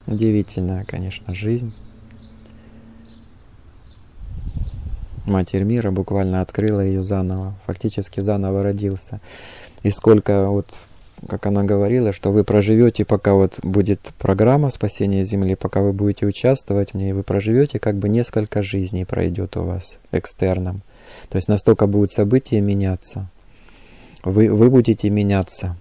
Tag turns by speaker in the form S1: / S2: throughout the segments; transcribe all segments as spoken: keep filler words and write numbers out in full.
S1: Удивительная, конечно, жизнь. Матерь мира буквально открыла ее заново, фактически заново родился. И сколько, вот, как она говорила, что вы проживете, пока вот будет программа спасения Земли, пока вы будете участвовать в ней, вы проживете, как бы несколько жизней пройдет у вас экстерном. То есть настолько будут события меняться. Вы, вы будете меняться.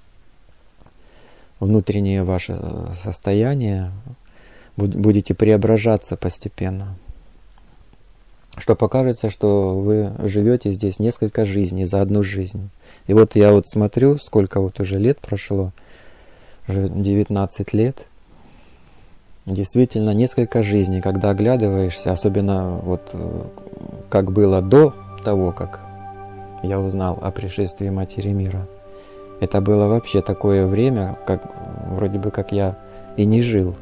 S1: Внутреннее ваше состояние, будете преображаться постепенно. Что покажется, что вы живете здесь несколько жизней за одну жизнь. И вот я вот смотрю, сколько вот уже лет прошло, уже девятнадцать лет. Действительно, несколько жизней, когда оглядываешься, особенно вот как было до того, как я узнал о пришествии Матери Мира. Это было вообще такое время, как вроде бы как я и не жил.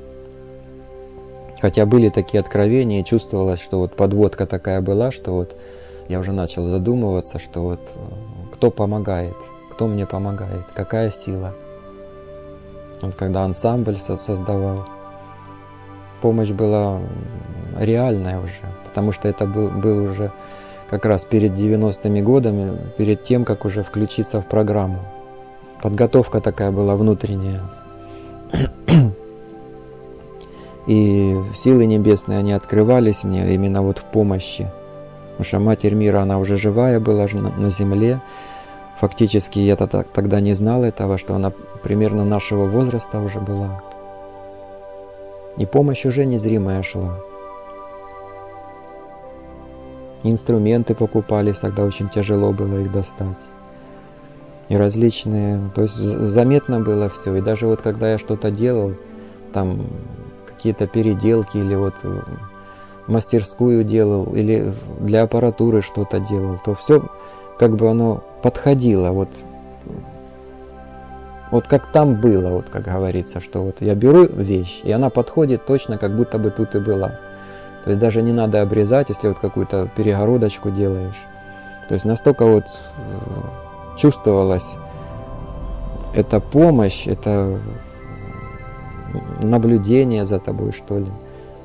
S1: Хотя были такие откровения, и чувствовалось, что вот подводка такая была, что вот я уже начал задумываться, что вот кто помогает, кто мне помогает, какая сила. Вот когда ансамбль создавал, помощь была реальная уже, потому что это был, был уже как раз перед девяностыми годами, перед тем, как уже включиться в программу. Подготовка такая была внутренняя. И силы небесные, они открывались мне именно вот в помощи. Потому что Матерь Мира, она уже живая была на, на земле. Фактически я -то тогда не знал этого, что она примерно нашего возраста уже была. И помощь уже незримая шла. Инструменты покупались, тогда очень тяжело было их достать. И различные, то есть заметно было все. И даже вот когда я что-то делал, там какие-то переделки или вот мастерскую делал, или для аппаратуры что-то делал, то все как бы оно подходило, вот, вот как там было, вот как говорится, что вот я беру вещь, и она подходит точно, как будто бы тут и была. То есть даже не надо обрезать, если вот какую-то перегородочку делаешь. То есть настолько вот чувствовалась эта помощь, это наблюдение за тобой, что ли.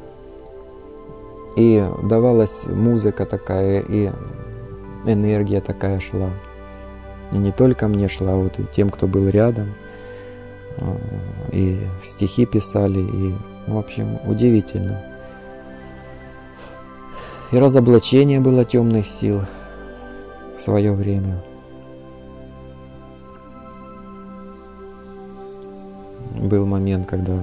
S1: И давалась музыка такая, и энергия такая шла. И не только мне шла, вот и тем, кто был рядом. И стихи писали, и, в общем, удивительно. И разоблачение было темных сил в свое время. Был момент, когда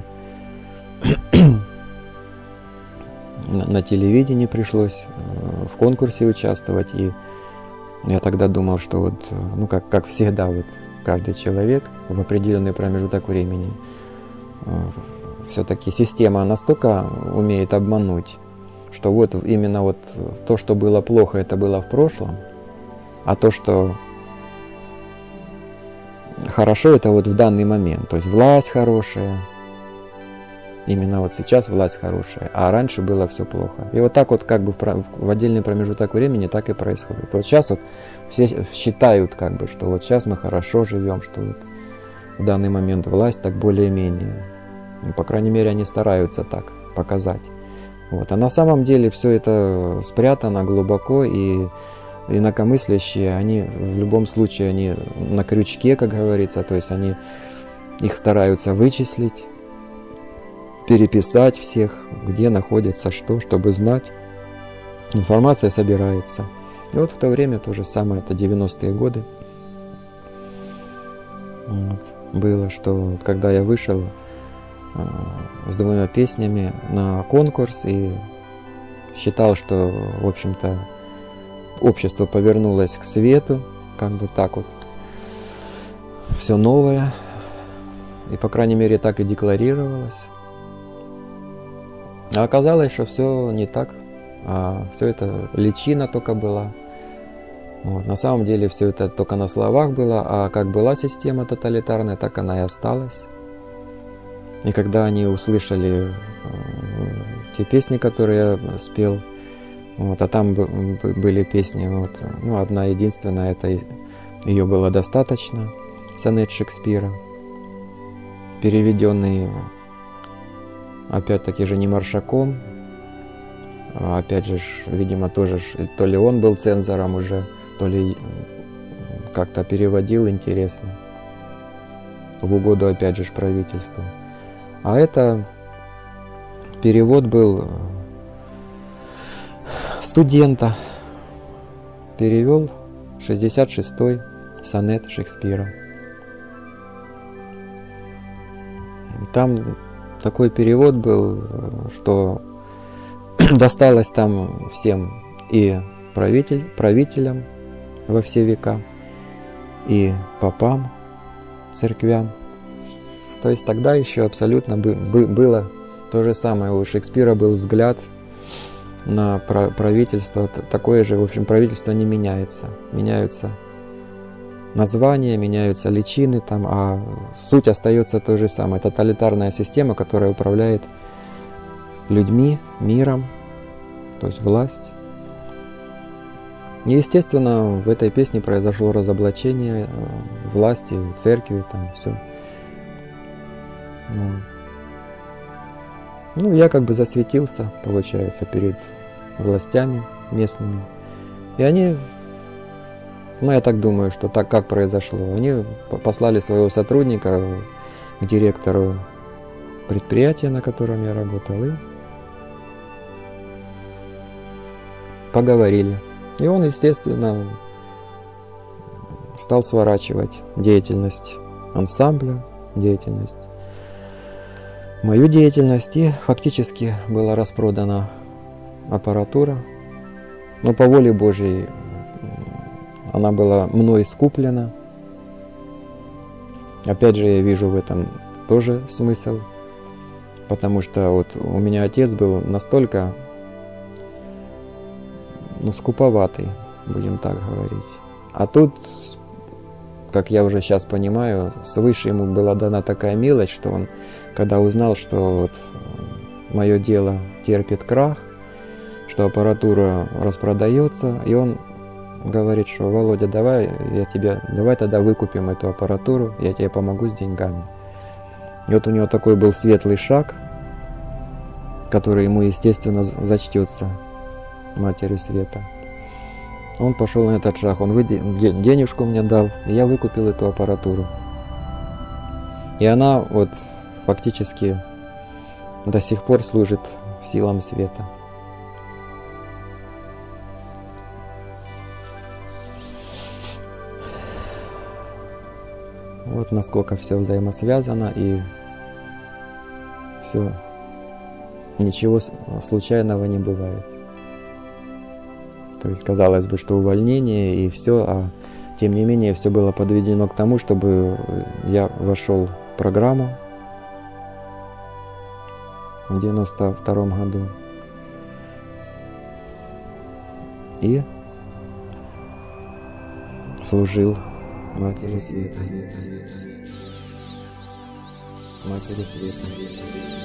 S1: на телевидении пришлось в конкурсе участвовать, и я тогда думал, что вот, ну как, как всегда, вот каждый человек в определенный промежуток времени, все-таки система настолько умеет обмануть, что вот именно вот то, что было плохо, это было в прошлом, а то, что хорошо, это вот в данный момент. То есть власть хорошая, именно вот сейчас власть хорошая, а раньше было все плохо. И вот так вот как бы в отдельный промежуток времени так и происходит. Вот сейчас вот все считают как бы, что вот сейчас мы хорошо живем, что вот в данный момент власть так более-менее. Ну, по крайней мере, они стараются так показать. Вот. А на самом деле все это спрятано глубоко, и инакомыслящие, они в любом случае они на крючке, как говорится, то есть они их стараются вычислить, переписать всех, где находится что, чтобы знать. Информация собирается. И вот в то время то же самое, это девяностые годы. Вот. Было, что когда я вышел э, с двумя песнями на конкурс и считал, что, в общем-то, общество повернулось к свету, как бы так вот, все новое, и, по крайней мере, так и декларировалось. А оказалось, что все не так, а все это личина только была. Вот. На самом деле все это только на словах было, а как была система тоталитарная, так она и осталась. И когда они услышали те песни, которые я спел, вот, а там были песни, вот, ну, одна единственная, это ее было достаточно, сонет Шекспира, переведенный опять-таки же не Маршаком, а опять же, видимо, тоже то ли он был цензором уже, то ли как-то переводил, интересно, в угоду опять же правительству. А это перевод был студента, перевел шестьдесят шестой сонет Шекспира. Там такой перевод был, что досталось там всем, и правитель, правителям во все века, и попам, церквям. То есть тогда еще абсолютно было то же самое. У Шекспира был взгляд на правительство такое же. В общем, правительство не меняется. Меняются названия, меняются личины, там, а суть остается той же самой. Тоталитарная система, которая управляет людьми, миром, то есть власть. И, естественно, в этой песне произошло разоблачение власти, церкви, там все. Ну, ну, я как бы засветился, получается, перед властями местными. И они, ну, я так думаю, что так как произошло. Они послали своего сотрудника к директору предприятия, на котором я работал, и поговорили. И он, естественно, стал сворачивать деятельность ансамбля, деятельность, мою деятельность, и фактически была распродана аппаратура. Но по воле Божьей она была мной скуплена. Опять же, я вижу в этом тоже смысл, потому что вот у меня отец был настолько, ну, скуповатый, будем так говорить. А тут, как я уже сейчас понимаю, свыше ему была дана такая милость, что он, когда узнал, что вот мое дело терпит крах, что аппаратура распродается, и он говорит, что: Володя, давай я тебе, давай тогда выкупим эту аппаратуру, я тебе помогу с деньгами. И вот у него такой был светлый шаг, который ему, естественно, зачтется Матерью Света. Он пошел на этот шаг, он денежку мне дал, и я выкупил эту аппаратуру. И она вот фактически до сих пор служит силам света. Вот насколько все взаимосвязано, и все, ничего случайного не бывает. То есть казалось бы, что увольнение и все, а тем не менее все было подведено к тому, чтобы я вошел в программу в девяносто втором году и служил Матери Света. Матери Света.